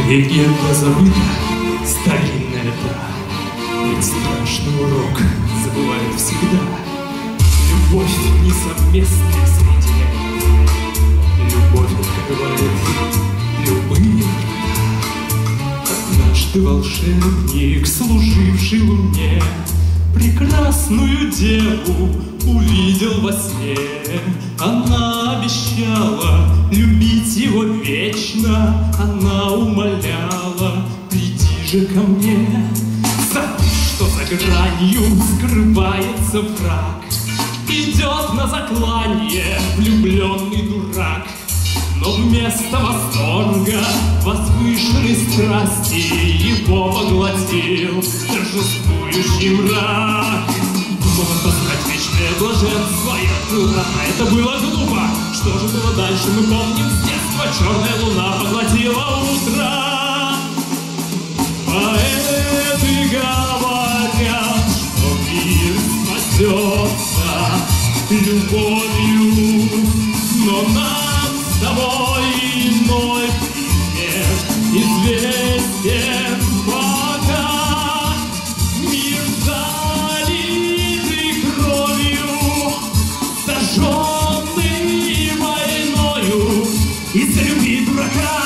Легенда забыта, старинная та, ведь страшный урок забывают всегда. Любовь несовместная соединяет, любовь открывает любые врата. Однажды волшебник, служивший луне, прекрасную деву увидел во сне. Она обещала любить его вечно, она умоляла: приди же ко мне. Забудь, что за гранью скрывается враг, идет на заклание влюбленный дурак. Но вместо восторга, возвышенной страсти, его поглотил торжествующий мрак. Думала познать вечное блаженство, я дура, это было глупо. Что же было дальше, мы помним с детства. Черная луна поглотила утро. Поэты говорят, что мир спасется любовью, но нам с тобой иной пример известен пока. Мир залитый кровью, сожженный войною из-за любви дурака.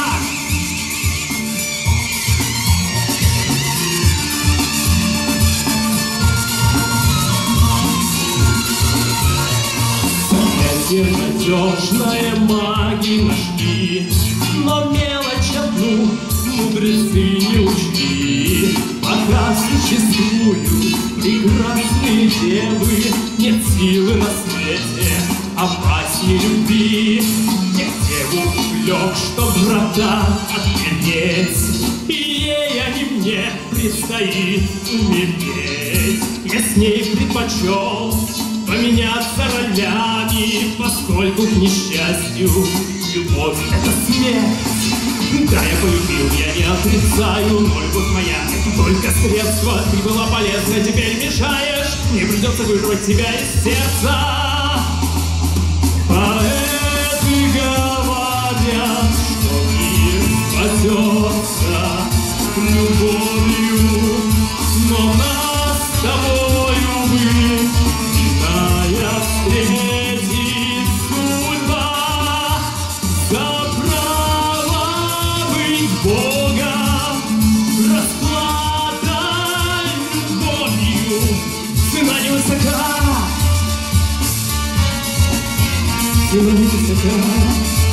Надежная маги нашли, но мелочь одну мудрецы не учли. Пока существуют прекрасные девы, нет силы на свете опаснее любви. Тех деву влек, чтоб врата отпереть, и ей, а не мне, предстоит умереть. Я с ней предпочел поменяться ролями, поскольку, к несчастью, любовь — это смерть. Да, я полюбил, я не отрицаю, но любовь моя — это только средство. Ты была полезна, теперь мешаешь, мне придется вырвать тебя из сердца. Поэты говорят, что мир спасется любовью, но нас с тобой, увы, встретит судьба. За право быть Богом расплата любовью, цена невысока, цена невысока.